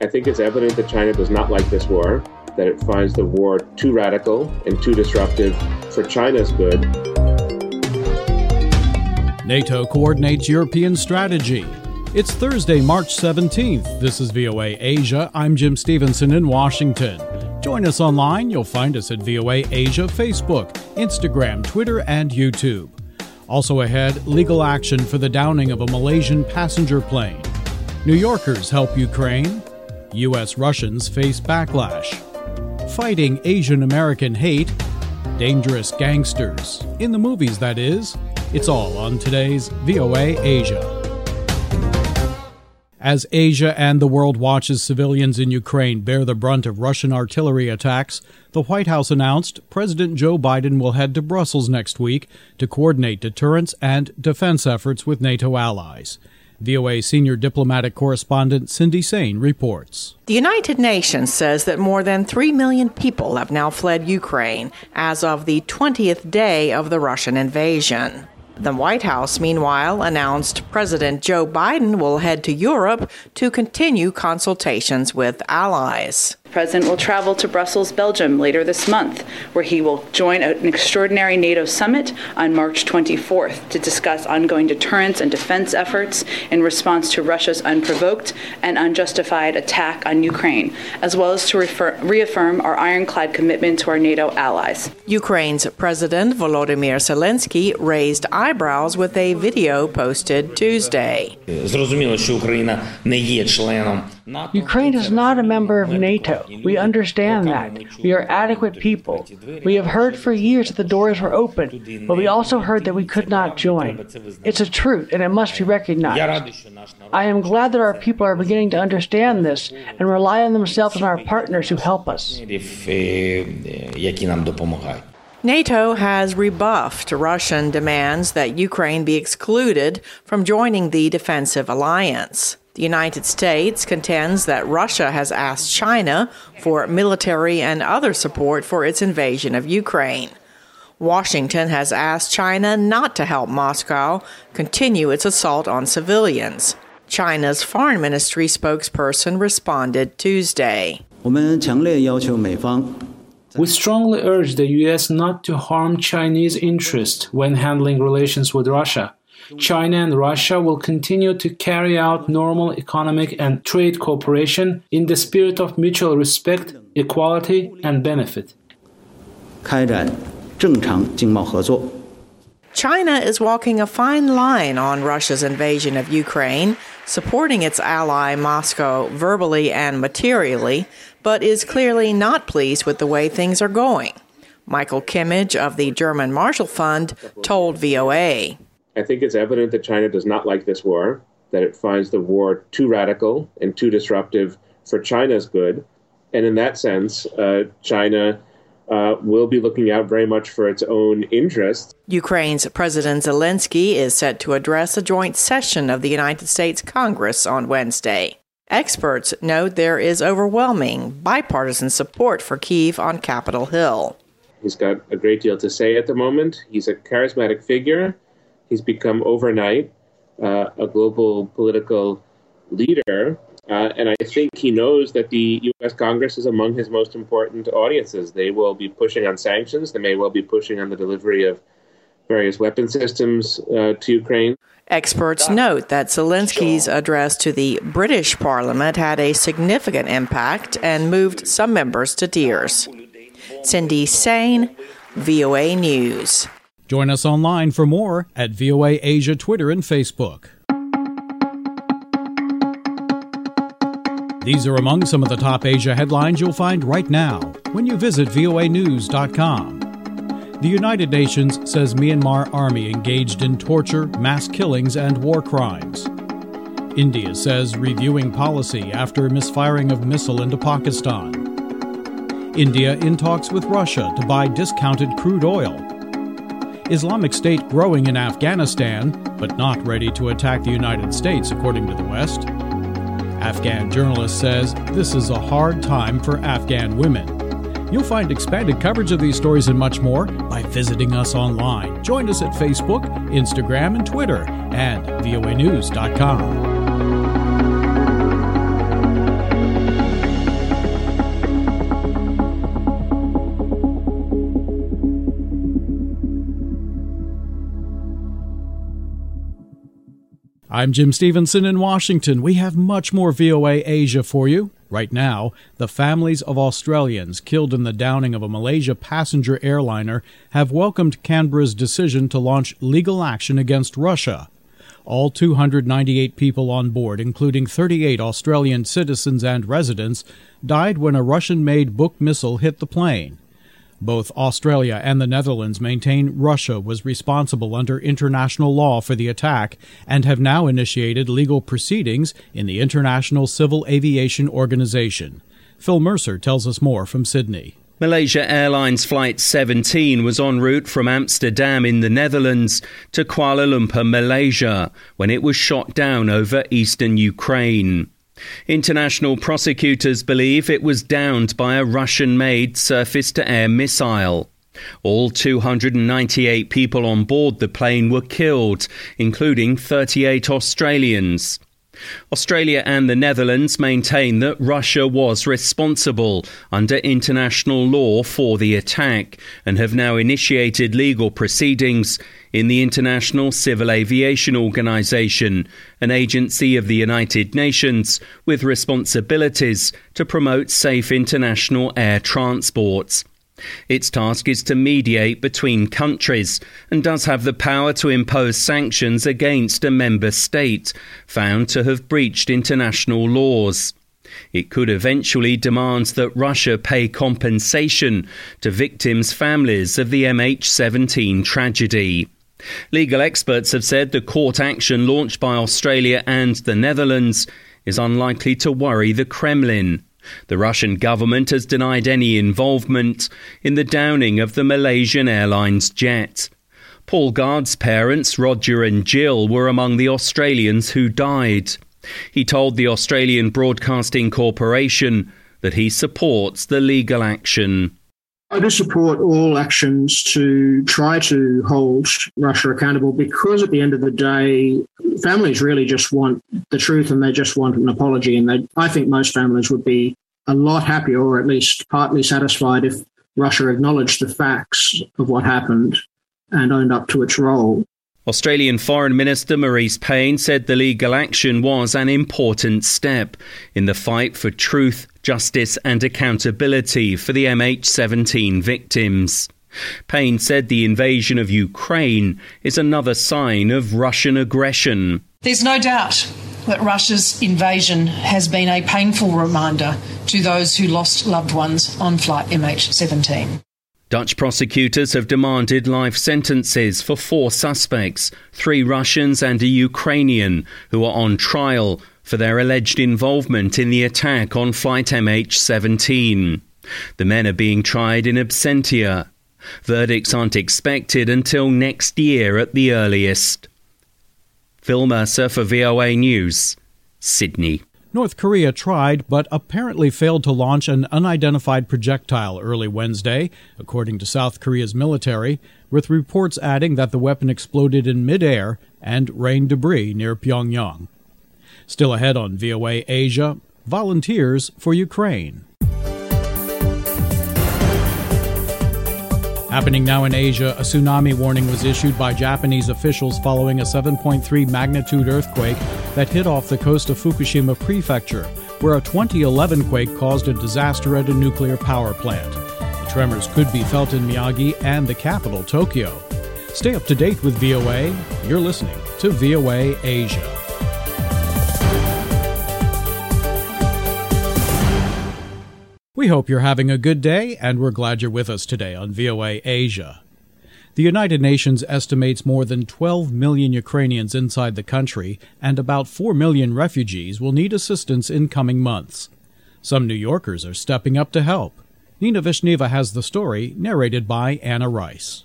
I think it's evident that China does not like this war, that it finds the war too radical and too disruptive for China's good. NATO coordinates European strategy. It's Thursday, March 17th. This is VOA Asia. I'm Jim Stevenson in Washington. Join us online. You'll find us at VOA Asia, Facebook, Instagram, Twitter, and YouTube. Also ahead, legal action for the downing of a Malaysian passenger plane. New Yorkers help Ukraine. U.S. Russians face backlash. Fighting Asian American hate. Dangerous gangsters. In the movies, that is. It's all on today's VOA Asia. As Asia and the world watches civilians in Ukraine bear the brunt of Russian artillery attacks, the White House announced President Joe Biden will head to Brussels next week to coordinate deterrence and defense efforts with NATO allies. VOA senior diplomatic correspondent Cindy Sain reports. The United Nations says that more than 3 million people have now fled Ukraine as of the 20th day of the Russian invasion. The White House, meanwhile, announced President Joe Biden will head to Europe to continue consultations with allies. The president will travel to Brussels, Belgium later this month, where he will join an extraordinary NATO summit on March 24th to discuss ongoing deterrence and defense efforts in response to Russia's unprovoked and unjustified attack on Ukraine, as well as to reaffirm our ironclad commitment to our NATO allies. Ukraine's President Volodymyr Zelensky raised eyebrows with a video posted Tuesday. Ukraine is not a member of NATO. We understand that. We are adequate people. We have heard for years that the doors were open, but we also heard that we could not join. It's a truth, and it must be recognized. I am glad that our people are beginning to understand this and rely on themselves and our partners who help us. NATO has rebuffed Russian demands that Ukraine be excluded from joining the defensive alliance. The United States contends that Russia has asked China for military and other support for its invasion of Ukraine. Washington has asked China not to help Moscow continue its assault on civilians. China's foreign ministry spokesperson responded Tuesday. We strongly urge the U.S. not to harm Chinese interests when handling relations with Russia. China and Russia will continue to carry out normal economic and trade cooperation in the spirit of mutual respect, equality, and benefit. China is walking a fine line on Russia's invasion of Ukraine, supporting its ally Moscow verbally and materially, but is clearly not pleased with the way things are going. Michael Kimmage of the German Marshall Fund told VOA. I think it's evident that China does not like this war, that it finds the war too radical and too disruptive for China's good. And in that sense, China will be looking out very much for its own interests. Ukraine's President Zelensky is set to address a joint session of the United States Congress on Wednesday. Experts note there is overwhelming bipartisan support for Kyiv on Capitol Hill. He's got a great deal to say at the moment. He's a charismatic figure. He's become overnight a global political leader. And I think he knows that the U.S. Congress is among his most important audiences. They will be pushing on sanctions. They may well be pushing on the delivery of various weapon systems to Ukraine. Experts note that Zelensky's address to the British Parliament had a significant impact and moved some members to tears. Cindy Sain, VOA News. Join us online for more at VOA Asia Twitter and Facebook. These are among some of the top Asia headlines you'll find right now when you visit voanews.com. The United Nations says Myanmar army engaged in torture, mass killings, and war crimes. India says reviewing policy after misfiring of missile into Pakistan. India in talks with Russia to buy discounted crude oil. Islamic State growing in Afghanistan, but not ready to attack the United States, according to the West. Afghan journalist says this is a hard time for Afghan women. You'll find expanded coverage of these stories and much more by visiting us online. Join us at Facebook, Instagram, and Twitter, and voanews.com. I'm Jim Stevenson in Washington. We have much more VOA Asia for you. Right now, the families of Australians killed in the downing of a Malaysia passenger airliner have welcomed Canberra's decision to launch legal action against Russia. All 298 people on board, including 38 Australian citizens and residents, died when a Russian-made Buk missile hit the plane. Both Australia and the Netherlands maintain Russia was responsible under international law for the attack and have now initiated legal proceedings in the International Civil Aviation Organization. Phil Mercer tells us more from Sydney. Malaysia Airlines Flight 17 was en route from Amsterdam in the Netherlands to Kuala Lumpur, Malaysia, when it was shot down over eastern Ukraine. International prosecutors believe it was downed by a Russian-made surface-to-air missile. All 298 people on board the plane were killed, including 38 Australians. Australia and the Netherlands maintain that Russia was responsible under international law for the attack and have now initiated legal proceedings in the International Civil Aviation Organization, an agency of the United Nations with responsibilities to promote safe international air transport. Its task is to mediate between countries and does have the power to impose sanctions against a member state found to have breached international laws. It could eventually demand that Russia pay compensation to victims' families of the MH17 tragedy. Legal experts have said the court action launched by Australia and the Netherlands is unlikely to worry the Kremlin. The Russian government has denied any involvement in the downing of the Malaysian Airlines jet. Paul Gard's parents, Roger and Jill, were among the Australians who died. He told the Australian Broadcasting Corporation that he supports the legal action. I do support all actions to try to hold Russia accountable because at the end of the day, families really just want the truth and they just want an apology. And I think most families would be a lot happier or at least partly satisfied if Russia acknowledged the facts of what happened and owned up to its role. Australian Foreign Minister Marise Payne said the legal action was an important step in the fight for truth, justice and accountability for the MH17 victims. Payne said the invasion of Ukraine is another sign of Russian aggression. There's no doubt that Russia's invasion has been a painful reminder to those who lost loved ones on flight MH17. Dutch prosecutors have demanded life sentences for 4 suspects, 3 Russians and a Ukrainian, who are on trial for their alleged involvement in the attack on flight MH17. The men are being tried in absentia. Verdicts aren't expected until next year at the earliest. Phil Mercer for VOA News, Sydney. North Korea tried but apparently failed to launch an unidentified projectile early Wednesday, according to South Korea's military, with reports adding that the weapon exploded in midair and rained debris near Pyongyang. Still ahead on VOA Asia, volunteers for Ukraine. Happening now in Asia, a tsunami warning was issued by Japanese officials following a 7.3 magnitude earthquake that hit off the coast of Fukushima Prefecture, where a 2011 quake caused a disaster at a nuclear power plant. The tremors could be felt in Miyagi and the capital, Tokyo. Stay up to date with VOA. You're listening to VOA Asia. We hope you're having a good day, and we're glad you're with us today on VOA Asia. The United Nations estimates more than 12 million Ukrainians inside the country and about 4 million refugees will need assistance in coming months. Some New Yorkers are stepping up to help. Nina Vishneva has the story, narrated by Anna Rice.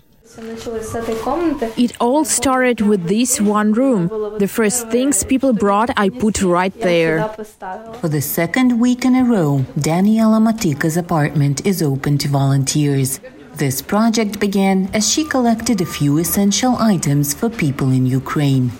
It all started with this one room. The first things people brought, I put right there. For the second week in a row, Daniela Matika's apartment is open to volunteers. This project began as she collected a few essential items for people in Ukraine.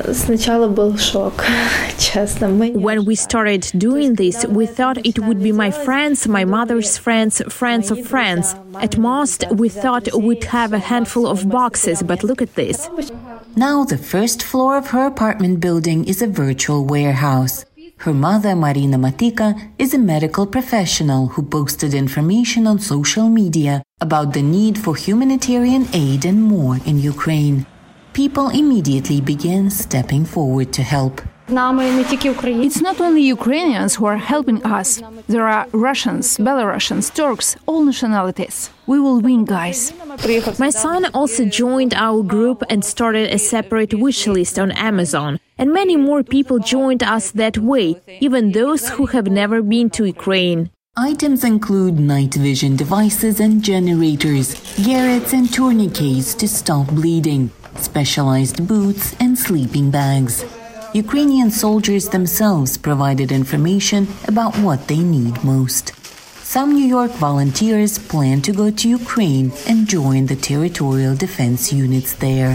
When we started doing this, we thought it would be my friends, my mother's friends, friends of friends. At most, we thought we'd have a handful of boxes, but look at this. Now the first floor of her apartment building is a virtual warehouse. Her mother, Marina Matika, is a medical professional who posted information on social media about the need for humanitarian aid and more in Ukraine. People immediately began stepping forward to help. It's not only Ukrainians who are helping us. There are Russians, Belarusians, Turks, all nationalities. We will win, guys. My son also joined our group and started a separate wish list on Amazon. And many more people joined us that way, even those who have never been to Ukraine. Items include night vision devices and generators, garrets and tourniquets to stop bleeding, specialized boots and sleeping bags. Ukrainian soldiers themselves provided information about what they need most. Some New York volunteers plan to go to Ukraine and join the territorial defense units there.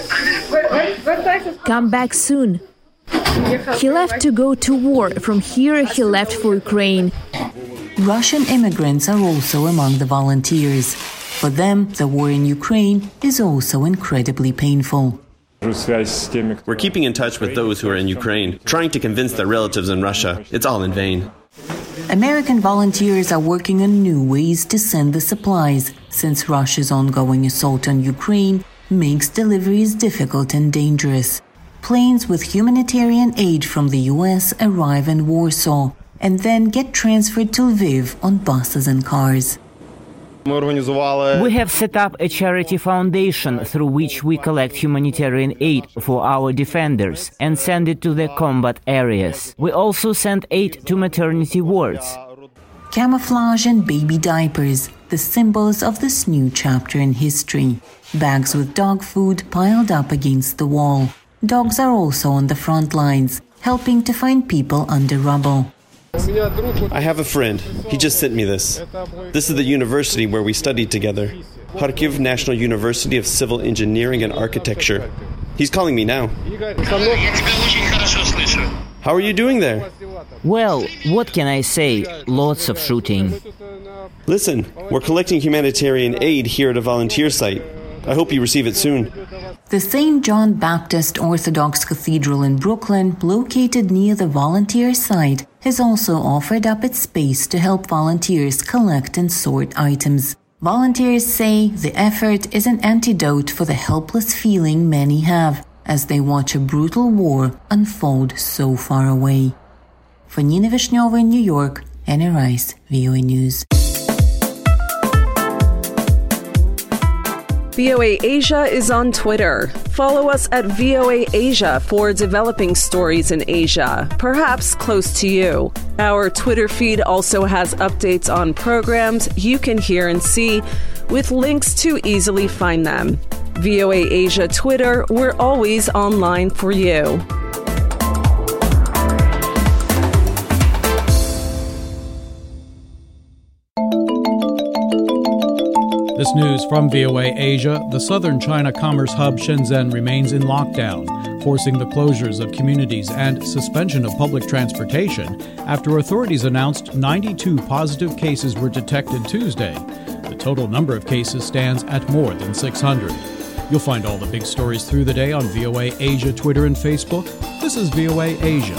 Come back soon. He left to go to war. From here, he left for Ukraine. Russian immigrants are also among the volunteers. For them, the war in Ukraine is also incredibly painful. We're keeping in touch with those who are in Ukraine, trying to convince their relatives in Russia. It's all in vain. American volunteers are working on new ways to send the supplies, since Russia's ongoing assault on Ukraine makes deliveries difficult and dangerous. Planes with humanitarian aid from the U.S. arrive in Warsaw and then get transferred to Lviv on buses and cars. We have set up a charity foundation through which we collect humanitarian aid for our defenders and send it to the combat areas. We also send aid to maternity wards. Camouflage and baby diapers, the symbols of this new chapter in history. Bags with dog food piled up against the wall. Dogs are also on the front lines, helping to find people under rubble. I have a friend. He just sent me this. This is the university where we studied together. Kharkiv National University of Civil Engineering and Architecture. He's calling me now. How are you doing there? Well, what can I say? Lots of shooting. Listen, we're collecting humanitarian aid here at a volunteer site. I hope you receive it soon. The St. John Baptist Orthodox Cathedral in Brooklyn, located near the volunteer site, has also offered up its space to help volunteers collect and sort items. Volunteers say the effort is an antidote for the helpless feeling many have as they watch a brutal war unfold so far away. For Nina Vishneva in New York, Anna Rice, VOA News. VOA Asia is on Twitter. Follow us at VOA Asia for developing stories in Asia, perhaps close to you. Our Twitter feed also has updates on programs you can hear and see, with links to easily find them. VOA Asia Twitter, we're always online for you. This news from VOA Asia. The southern China commerce hub Shenzhen remains in lockdown, forcing the closures of communities and suspension of public transportation after authorities announced 92 positive cases were detected Tuesday. The total number of cases stands at more than 600. You'll find all the big stories through the day on VOA Asia Twitter and Facebook. This is VOA Asia.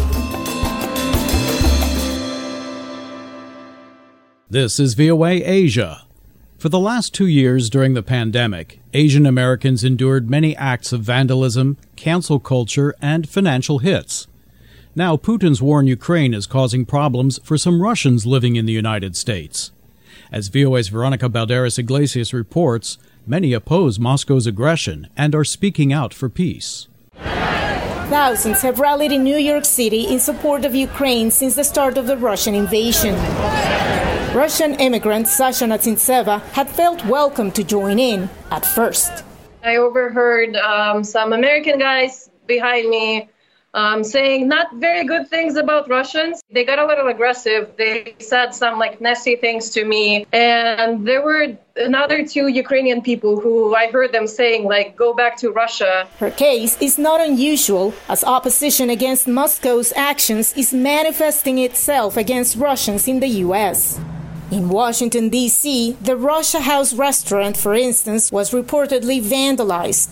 This is VOA Asia. For the last 2 years during the pandemic, Asian Americans endured many acts of vandalism, cancel culture, and financial hits. Now, Putin's war in Ukraine is causing problems for some Russians living in the United States. As VOA's Veronica Balderas Iglesias reports, many oppose Moscow's aggression and are speaking out for peace. Thousands have rallied in New York City in support of Ukraine since the start of the Russian invasion. Russian immigrant Sasha Natsintseva had felt welcome to join in at first. I overheard some American guys behind me saying not very good things about Russians. They got a little aggressive. They said some nasty things to me. And there were another 2 Ukrainian people who I heard them saying go back to Russia. Her case is not unusual, as opposition against Moscow's actions is manifesting itself against Russians in the U.S. In Washington, D.C., the Russia House restaurant, for instance, was reportedly vandalized.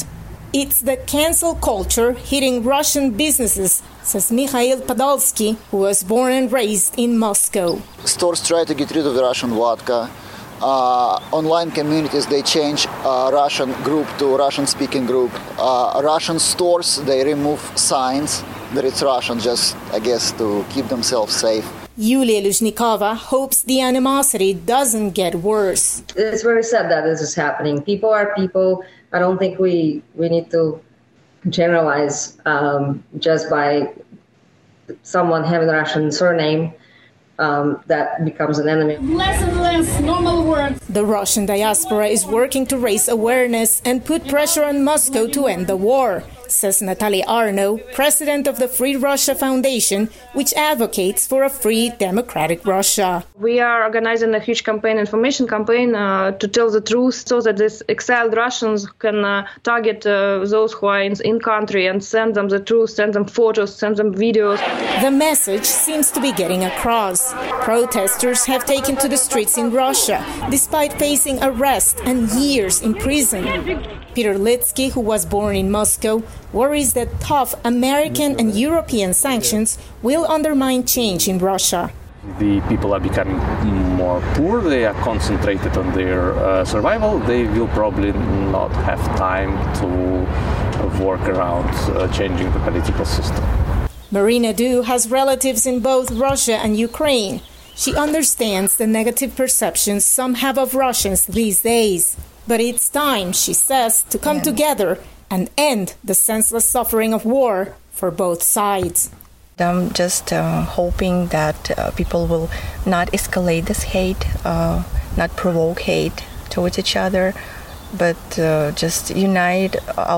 It's the cancel culture hitting Russian businesses, says Mikhail Podolsky, who was born and raised in Moscow. Stores try to get rid of the Russian vodka. Online communities, they change Russian group to Russian-speaking group. Russian stores, they remove signs that it's Russian, just, I guess, to keep themselves safe. Yulia Luzhnikova hopes the animosity doesn't get worse. It's very sad that this is happening. People are people. I don't think we need to generalize just by someone having a Russian surname that becomes an enemy. Less and less normal words. The Russian diaspora is working to raise awareness and put pressure on Moscow to end the war, says Natalia Arno, president of the Free Russia Foundation, which advocates for a free, democratic Russia. We are organizing a huge information campaign to tell the truth so that these exiled Russians can target those who are in country and send them the truth, send them photos, send them videos. The message seems to be getting across. Protesters have taken to the streets in Russia, despite facing arrest and years in prison. Peter Litsky, who was born in Moscow, worries that tough American and European sanctions will undermine change in Russia. The people are becoming more poor, they are concentrated on their survival, they will probably not have time to work around changing the political system. Marina Du has relatives in both Russia and Ukraine. She understands the negative perceptions some have of Russians these days. But it's time, she says, to come together and end the senseless suffering of war for both sides. I'm just hoping that people will not escalate this hate, not provoke hate towards each other, but just unite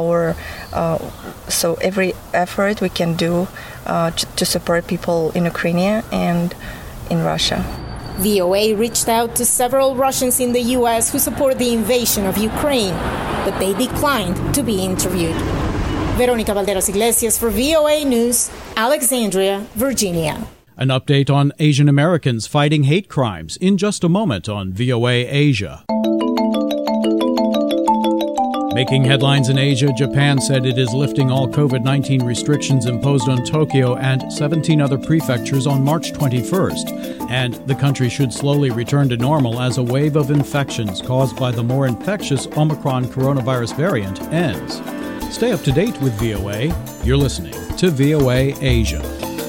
so every effort we can do to support people in Ukraine and in Russia. VOA reached out to several Russians in the U.S. who support the invasion of Ukraine, but they declined to be interviewed. Veronica Valderas Iglesias for VOA News, Alexandria, Virginia. An update on Asian Americans fighting hate crimes in just a moment on VOA Asia. Making headlines in Asia, Japan said it is lifting all COVID-19 restrictions imposed on Tokyo and 17 other prefectures on March 21st, and the country should slowly return to normal as a wave of infections caused by the more infectious Omicron coronavirus variant ends. Stay up to date with VOA. You're listening to VOA Asia.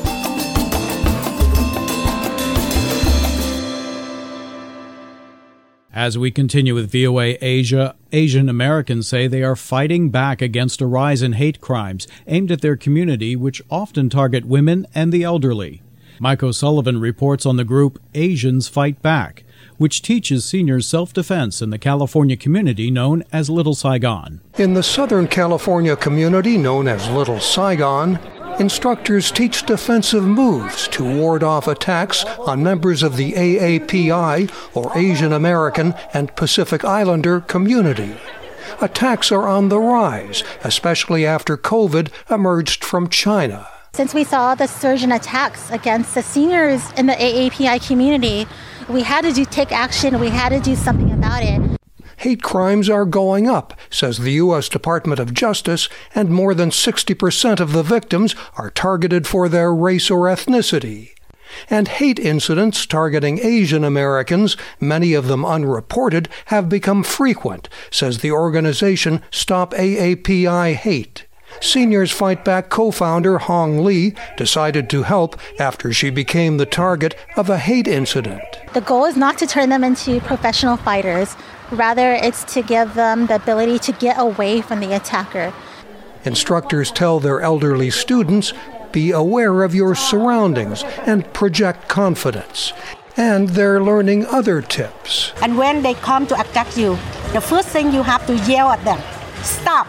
As we continue with VOA Asia, Asian Americans say they are fighting back against a rise in hate crimes aimed at their community, which often target women and the elderly. Mike O'Sullivan reports on the group Asians Fight Back, which teaches seniors self-defense in the California community known as Little Saigon. In the Southern California community known as Little Saigon, instructors teach defensive moves to ward off attacks on members of the AAPI, or Asian American and Pacific Islander community. Attacks are on the rise, especially after COVID emerged from China. Since we saw the surge in attacks against the seniors in the AAPI community, we had to take action. We had to do something about it. Hate crimes are going up, says the U.S. Department of Justice, and more than 60% of the victims are targeted for their race or ethnicity. And hate incidents targeting Asian Americans, many of them unreported, have become frequent, says the organization Stop AAPI Hate. Seniors Fight Back co-founder Hong Lee decided to help after she became the target of a hate incident. The goal is not to turn them into professional fighters. Rather, it's to give them the ability to get away from the attacker. Instructors tell their elderly students, be aware of your surroundings and project confidence. And they're learning other tips. And when they come to attack you, the first thing you have to yell at them, stop.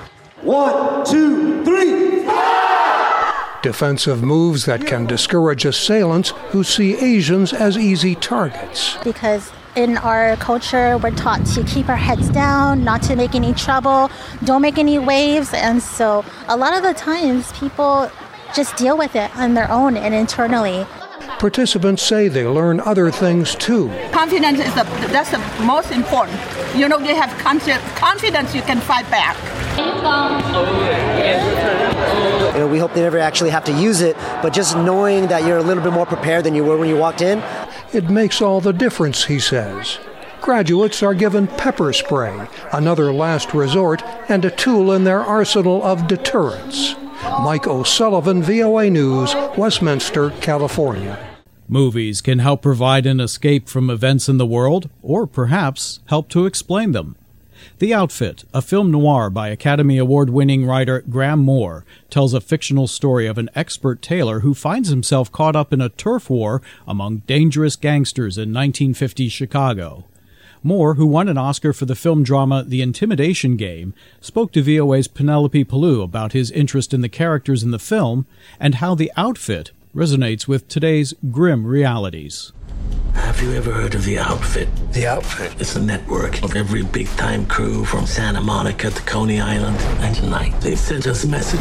1, 2, 3, stop! Defensive moves that can discourage assailants who see Asians as easy targets. Because in our culture, we're taught to keep our heads down, not to make any trouble, don't make any waves. And so a lot of the times people just deal with it on their own and internally. Participants say they learn other things too. Confidence that's the most important. You have confidence you can fight back. We hope they never actually have to use it, but just knowing that you're a little bit more prepared than you were when you walked in. It makes all the difference, he says. Graduates are given pepper spray, another last resort, and a tool in their arsenal of deterrence. Mike O'Sullivan, VOA News, Westminster, California. Movies can help provide an escape from events in the world, or perhaps help to explain them. The Outfit, a film noir by Academy Award-winning writer Graham Moore, tells a fictional story of an expert tailor who finds himself caught up in a turf war among dangerous gangsters in 1950s Chicago. Moore, who won an Oscar for the film drama The Intimidation Game, spoke to VOA's Penelope Pallou about his interest in the characters in the film and how The Outfit resonates with today's grim realities. Have you ever heard of The Outfit? The Outfit? It's a network of every big-time crew from Santa Monica to Coney Island. And tonight, they've sent us a message.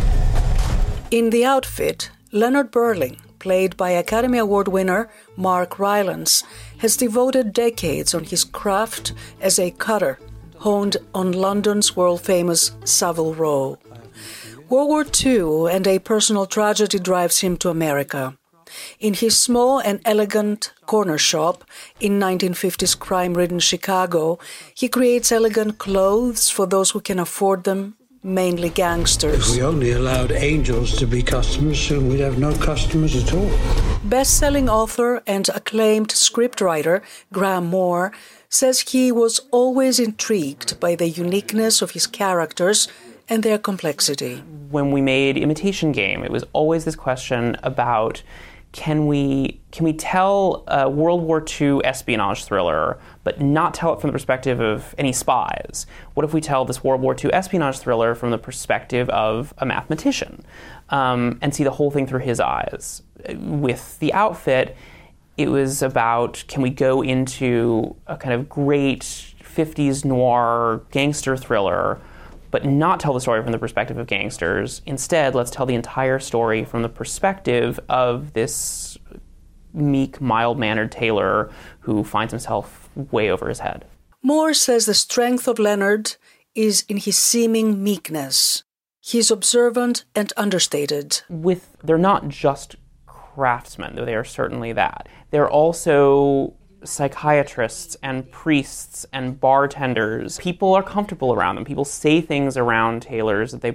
In The Outfit, Leonard Burling, played by Academy Award winner Mark Rylance, has devoted decades on his craft as a cutter, honed on London's world-famous Savile Row. World War II and a personal tragedy drives him to America. In his small and elegant corner shop in 1950s crime-ridden Chicago, he creates elegant clothes for those who can afford them, mainly gangsters. If we only allowed angels to be customers, soon we'd have no customers at all. Best-selling author and acclaimed scriptwriter Graham Moore says he was always intrigued by the uniqueness of his characters and their complexity. When we made Imitation Game, it was always this question about can we tell a World War II espionage thriller, but not tell it from the perspective of any spies? What if we tell this World War II espionage thriller from the perspective of a mathematician, and see the whole thing through his eyes? With The Outfit, it was about, can we go into a kind of great 50s noir gangster thriller, but not tell the story from the perspective of gangsters. Instead, let's tell the entire story from the perspective of this meek, mild-mannered tailor who finds himself way over his head. Moore says the strength of Leonard is in his seeming meekness. He's observant and understated. They're not just craftsmen, though they are certainly that. They're also psychiatrists and priests and bartenders. People are comfortable around them. People say things around tailors that they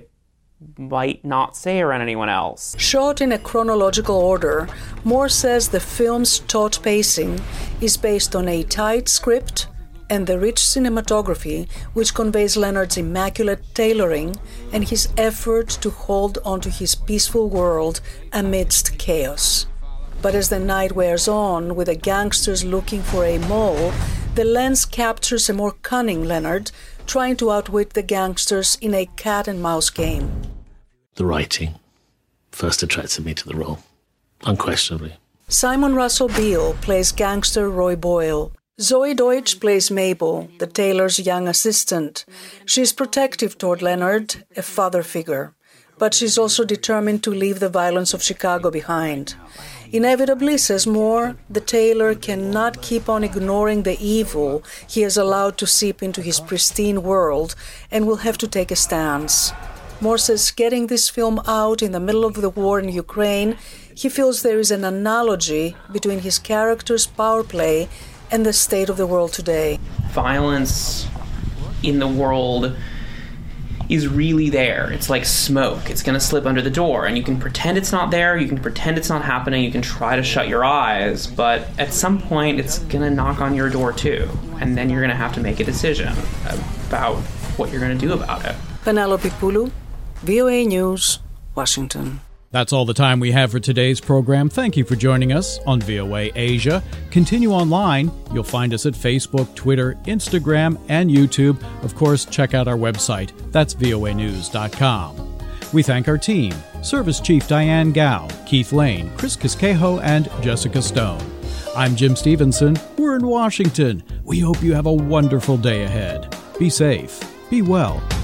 might not say around anyone else. Shot in a chronological order, Moore says the film's taut pacing is based on a tight script and the rich cinematography which conveys Leonard's immaculate tailoring and his effort to hold onto his peaceful world amidst chaos. But as the night wears on, with the gangsters looking for a mole, the lens captures a more cunning Leonard, trying to outwit the gangsters in a cat-and-mouse game. The writing first attracted me to the role, unquestionably. Simon Russell Beale plays gangster Roy Boyle. Zoe Deutsch plays Mabel, the tailor's young assistant. She's protective toward Leonard, a father figure, but she's also determined to leave the violence of Chicago behind. Inevitably, says Moore, the tailor cannot keep on ignoring the evil he has allowed to seep into his pristine world and will have to take a stance. Moore says getting this film out in the middle of the war in Ukraine, he feels there is an analogy between his character's power play and the state of the world today. Violence in the world is really there. It's like smoke. It's going to slip under the door, and you can pretend it's not there, you can pretend it's not happening, you can try to shut your eyes, but at some point it's going to knock on your door too, and then you're going to have to make a decision about what you're going to do about it. Penelope Pallou, VOA News, Washington. That's all the time we have for today's program. Thank you for joining us on VOA Asia. Continue online. You'll find us at Facebook, Twitter, Instagram, and YouTube. Of course, check out our website. That's voanews.com. We thank our team, Service Chief Diane Gao, Keith Lane, Chris Casquejo, and Jessica Stone. I'm Jim Stevenson. We're in Washington. We hope you have a wonderful day ahead. Be safe. Be well.